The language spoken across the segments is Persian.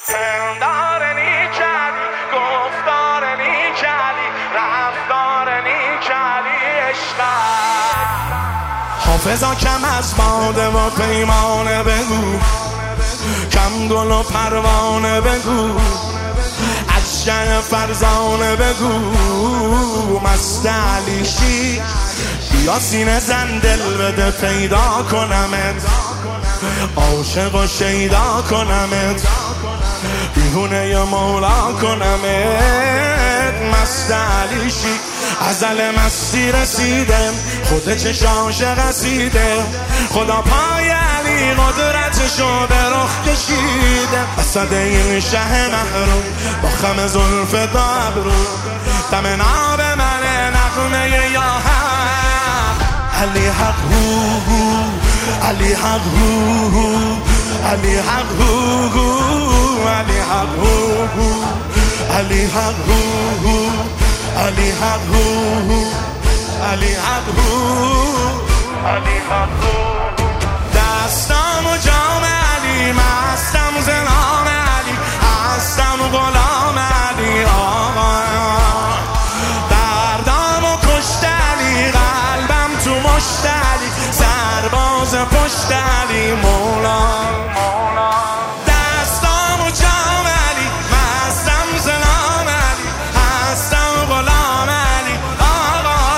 پندار نیکلی گفتار نیکلی رفتار نیکلی عشقم. حافظا کم از باده و پیمانه بگو، کم گل و پروانه بگو، از شن فرزانه بگو، مست علیشی بیا سینه زن دل بده پیدا کنمت، عاشق و شیدا کنمت، بیهونه ی مولا کنمت. مست علیشی ازل مستی رسیده، خود چشاش قصیده، خدا پای علی قدرتشو به رخ کشیده. اسد این شه محروم با خم زلف دابرو، دم ناب من نغمه یا حق. علی حق هو علی حق هو علی حق هو علی حق هو علی حق هو علی حق هو علی حق هو علی حق هو. دستم و جام علی، مستم ز نام علی، هستم غلام علی آقا. دردم و کشت علی، قلبم تو مشت علی، سرباز پشت علی مولا. دستم و جام علی، مستم ز نام علی، هستم غلام علی آقا.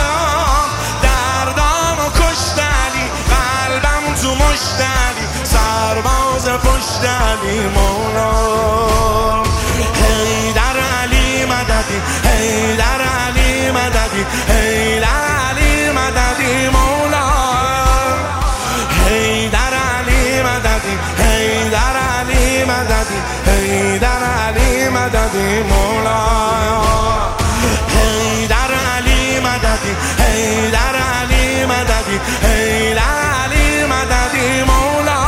دردم و کشت علی، قلبم تو مشت علی، سرباز پشت علی مولا. حیدر علی مددی، حیدر علی مددی، حیدر علی مددی مولا. حیدر علی مددی، حیدر علی مددی، حیدر علی مددی مولا. حیدر علی مددی، حیدر علی مددی، حیدر علی مددی مولا.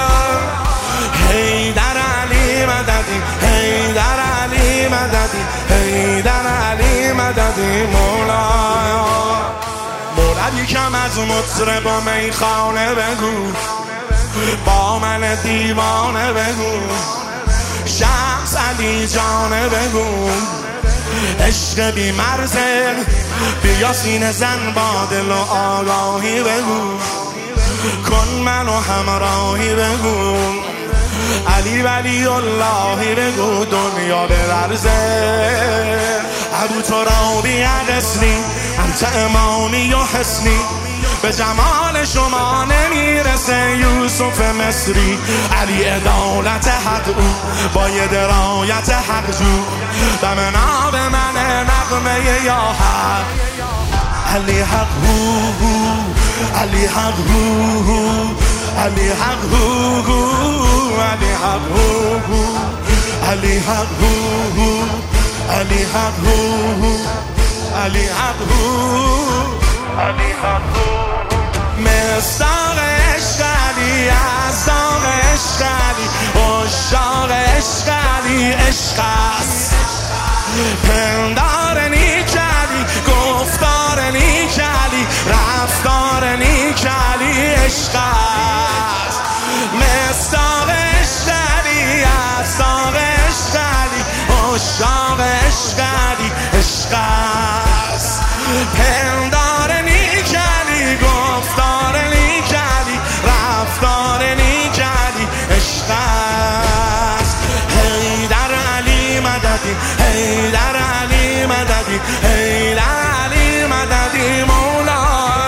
حیدر علی مددی، حیدر علی مددی، حیدر علی مددی مولا. مولوی کم از مطرب و میخانه بگو، با من دیوانه بگو، شخص علی جانه بگو، عشق بی مرزه بیا سینه زن با دل و آگاهی بگو، کن منو همراهی بگو، علی ولی اللهی بگو، دنیا بلرزه. ابو ترابی قصری انت امامی و حسنی، به جمال شما نمیرسه یوسف مصری. علی عدالت حق او با یه درایت حق جو، دم ناب من نغمه یا حق. علی حق هو علی حق هو علی حق هو علی حق هو علی حق هو علی حق هو علی حق هو علی حق هو. مصداق عشق علی، از داغ عشق علی، عشاق عشق علی عشق است. پندار نیک علی، گفتار نیک علی، رفتار نیک علی عشق است. مصداق عشق علی، از داغ عشق علی، عشاق عشق علی عشق است. پندار نیک علی، گفتار نیک علی، رفتار نیک علی عشق است. حیدر علی مددی، حیدر علی مددی، حیدر علی مددی مولا.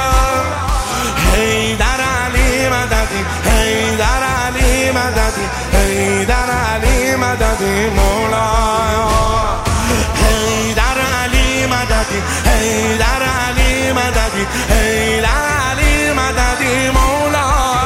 حیدر علی مددی، حیدر علی مددی، حیدر علی مددی مولا. حیدر علی مددی، حیدر علی مددی، حیدر علی مددی مولا.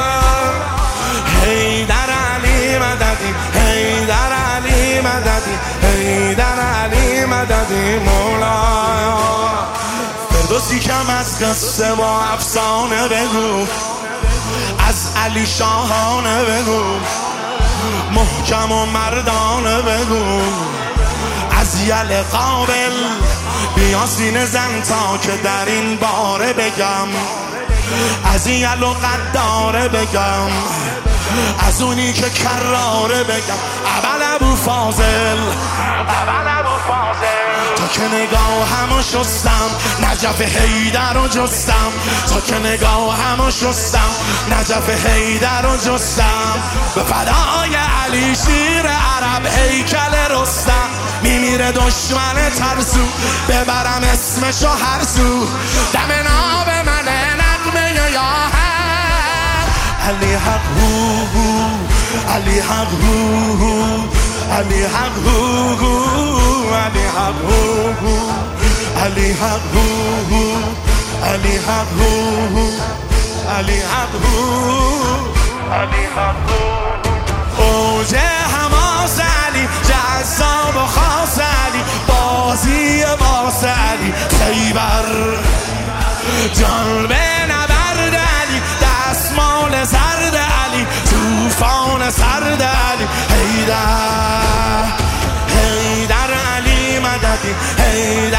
حیدر علی مددی، حیدر علی مددی، حیدر علی مددی مولا. فردوسی کم از قصه و افسانه بگو، از علی شاهانه بگو، محکم و مردانه بگو، از یل قابل بیا سینه زن تا که در این باره بگم، از یل و قداره بگم، از اونی که کراره بگم اول ابو فاضل، تا که نگاهمو شستم نجف حیدر رو جستم، تا که نگاهمو شستم نجف حیدر رو جستم. به فدای علی شیر عرب هیکل رستم، میمیره دشمن ترسو ببرم اسمشو هر سو. دم ناب من نغمه یا هم علی حق هو، علی حق هو، علی حق هو، علی حق هو، علی حق هو، علی حق هو، علی حق هو، علی حق هو. اوج حماس علی، جذاب و خاص علی، بازی باس علی، خیبر جان به نبرد علی، دستمال زرد علی، توفان سرد علی، حیدر حیدر علی مددی، حیدر